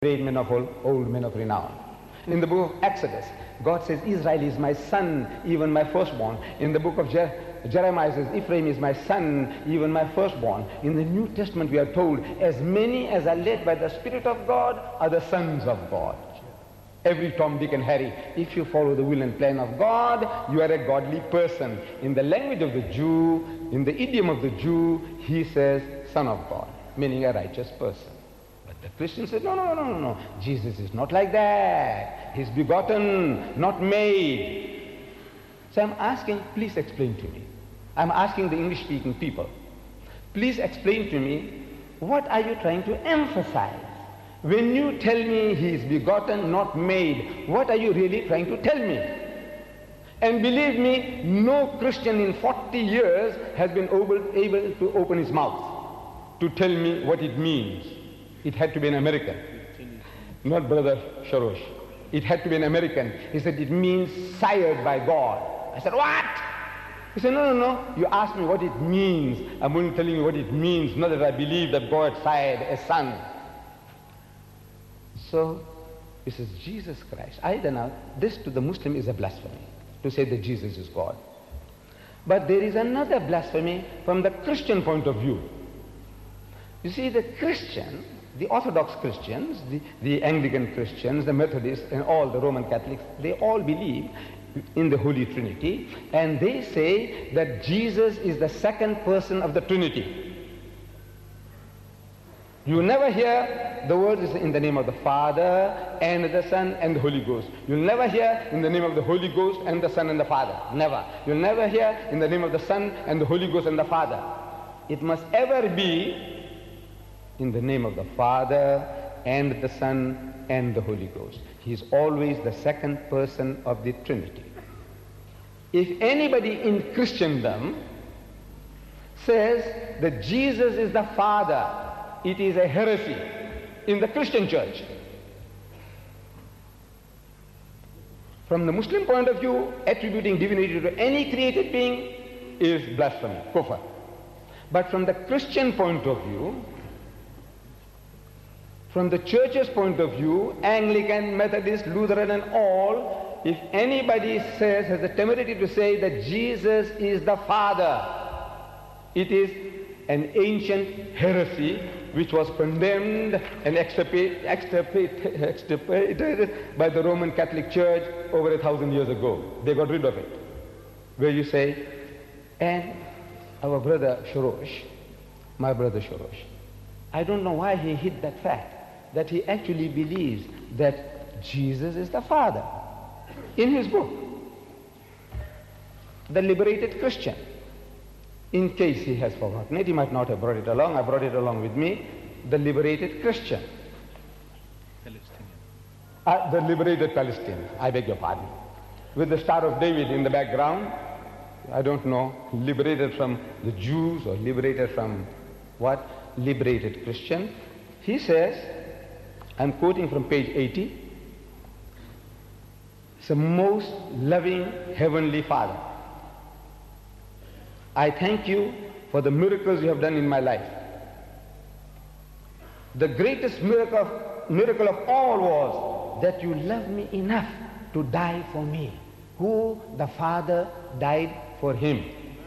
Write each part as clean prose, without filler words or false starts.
great men of old men of renown. In the book of Exodus, God says, Israel is my son, even my firstborn. In the book of Jeremiah says, Ephraim is my son, even my firstborn. In the New Testament we are told, as many as are led by the Spirit of God are the sons of God. Every Tom, Dick and Harry, if you follow the will and plan of God, you are a godly person. In the language of the Jew, in the idiom of the Jew, he says, son of God, meaning a righteous person. The Christian said, no, Jesus is not like that. He's begotten, not made. So I'm asking, please explain to me. I'm asking the English-speaking people, please explain to me, what are you trying to emphasize? When you tell me he is begotten, not made, what are you really trying to tell me? And believe me, no Christian in 40 years has been able to open his mouth to tell me what it means. It had to be an American, not Brother Shorosh. It had to be an American. He said, it means sired by God. I said, what? He said, no. You asked me what it means. I'm only telling you what it means, not that I believe that God sired a son. So, this is Jesus Christ. I don't know, this to the Muslim is a blasphemy, to say that Jesus is God. But there is another blasphemy from the Christian point of view. You see, the Christian, the Orthodox Christians, the Anglican Christians, the Methodists, and all the Roman Catholics, they all believe in the Holy Trinity, and they say that Jesus is the second person of the Trinity. You never hear the words in the name of the Father and the Son and the Holy Ghost. You'll never hear in the name of the Holy Ghost and the Son and the Father. Never. You'll never hear in the name of the Son and the Holy Ghost and the Father. It must ever be in the name of the Father and the Son and the Holy Ghost. He is always the second person of the Trinity. If anybody in Christendom says that Jesus is the Father, it is a heresy in the Christian church. From the Muslim point of view, attributing divinity to any created being is blasphemy, kufr. But from the Christian point of view, from the church's point of view, Anglican, Methodist, Lutheran and all, if anybody has the temerity to say that Jesus is the Father, it is an ancient heresy which was condemned and extirpated by the Roman Catholic Church over 1,000 years ago. They got rid of it. Where you say, and our brother Shorosh, my brother Shorosh, I don't know why he hid that fact, that he actually believes that Jesus is the Father. In his book, The Liberated Christian. In case he has forgotten it, he might not have brought it along. I brought it along with me. The Liberated Christian. The Liberated Palestine. I beg your pardon. With the Star of David in the background. I don't know, liberated from the Jews or liberated from what? Liberated Christian. He says, I'm quoting from page 80, it's a most loving Heavenly Father. I thank you for the miracles you have done in my life. The greatest miracle of all was that you loved me enough to die for me, who the Father died for him.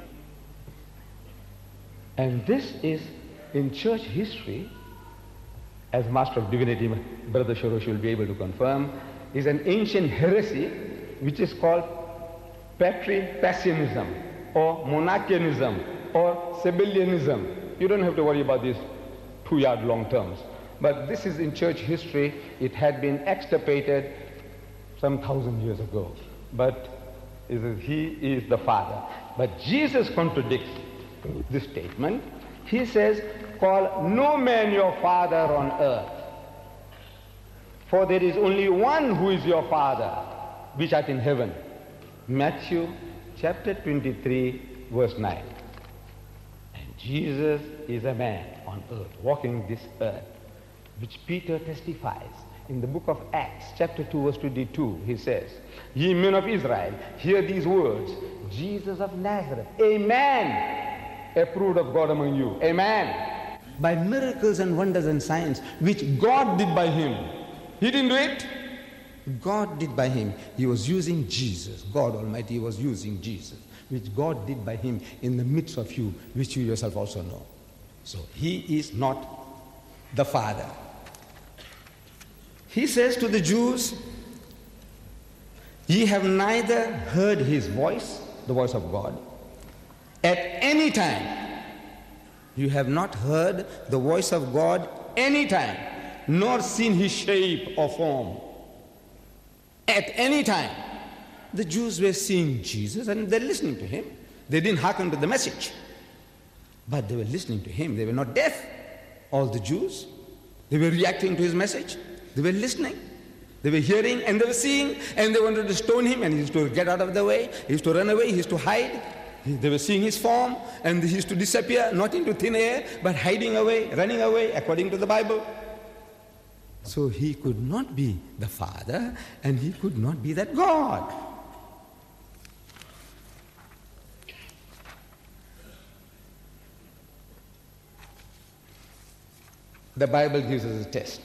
And this is in church history, as Master of Divinity, Brother Shorosh will be able to confirm, is an ancient heresy which is called Patripassianism or Monarchianism or Sabellianism. You don't have to worry about these 2-yard long terms. But this is in church history. It had been extirpated some 1,000 years ago. But he is the Father. But Jesus contradicts this statement. He says, call no man your father on earth, for there is only one who is your Father, which art in heaven. Matthew chapter 23, verse 9. And Jesus is a man on earth, walking this earth, which Peter testifies. In the book of Acts, chapter 2, verse 22, he says, ye men of Israel, hear these words, Jesus of Nazareth, a man approved of God among you, a man, by miracles and wonders and signs, which God did by him. He didn't do it. God did by him. He was using Jesus. God Almighty was using Jesus, which God did by him in the midst of you, which you yourself also know. So he is not the Father. He says to the Jews, ye have neither heard his voice, the voice of God, at any time. You have not heard the voice of God any time, nor seen his shape or form. At any time. The Jews were seeing Jesus and they're listening to him. They didn't hearken to the message, but they were listening to him. They were not deaf, all the Jews. They were reacting to his message. They were listening. They were hearing and they were seeing, and they wanted to stone him, and he used to get out of the way. He used to run away. He used to hide. They were seeing his form, and he used to disappear, not into thin air, but hiding away, running away, according to the Bible. So he could not be the Father, and he could not be that God. The Bible gives us a test.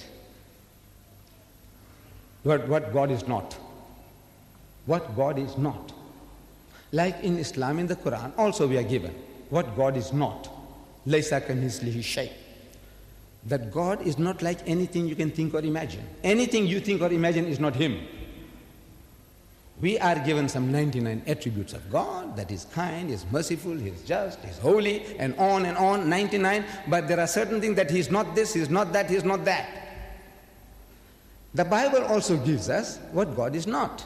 What God is not. What God is not. Like in Islam, in the Quran, also we are given what God is not. Laysa kamithlihi shay'. That God is not like anything you can think or imagine. Anything you think or imagine is not him. We are given some 99 attributes of God, that is kind, is merciful, he is just, he is holy, and on, 99. But there are certain things that he is not this, he is not that, he is not that. The Bible also gives us what God is not.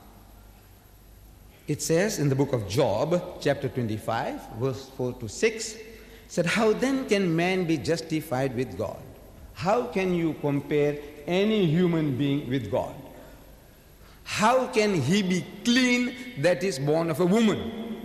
It says in the book of Job, chapter 25, verse 4 to 6, said, how then can man be justified with God? How can you compare any human being with God? How can he be clean that is born of a woman?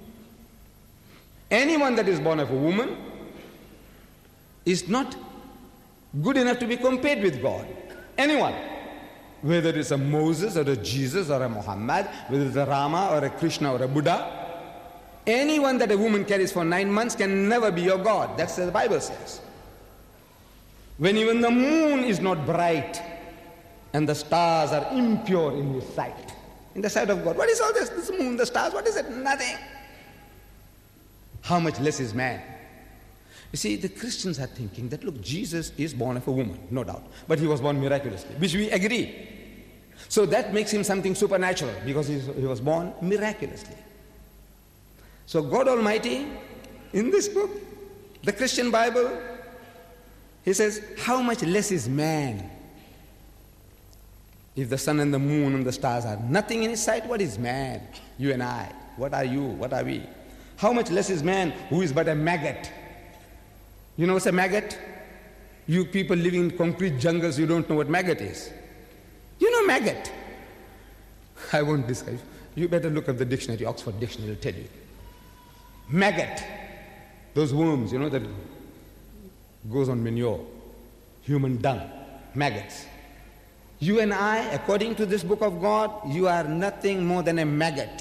Anyone that is born of a woman is not good enough to be compared with God. Anyone. Whether it's a Moses or a Jesus or a Muhammad, whether it's a Rama or a Krishna or a Buddha, anyone that a woman carries for 9 months can never be your God. That's what the Bible says. When even the moon is not bright and the stars are impure in his sight, in the sight of God. What is all this? This moon, the stars, what is it? Nothing. How much less is man? You see, the Christians are thinking that, look, Jesus is born of a woman, no doubt. But he was born miraculously, which we agree. So that makes him something supernatural, because he was born miraculously. So God Almighty, in this book, the Christian Bible, he says, how much less is man? If the sun and the moon and the stars are nothing in his sight, what is man? You and I. What are you? What are we? How much less is man, who is but a maggot? You know what's a maggot? You people living in concrete jungles, you don't know what maggot is. You know maggot. I won't describe. You better look up the dictionary, Oxford Dictionary will tell you. Maggot. Those worms, you know, that goes on manure. Human dung. Maggots. You and I, according to this book of God, you are nothing more than a maggot.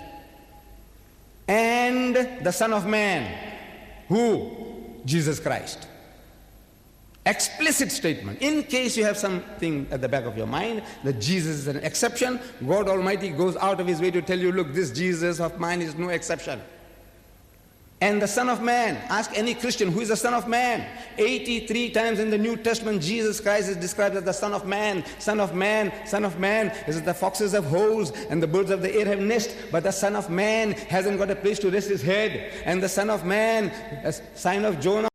And the Son of Man. Who? Jesus Christ. Explicit statement. In case you have something at the back of your mind that Jesus is an exception, God Almighty goes out of his way to tell you, look, this Jesus of mine is no exception. And the Son of Man, ask any Christian, who is the Son of Man? 83 times in the New Testament, Jesus Christ is described as the Son of Man. Son of Man, Son of Man. This is the foxes have holes and the birds of the air have nests, but the Son of Man hasn't got a place to rest his head. And the Son of Man, a sign of Jonah,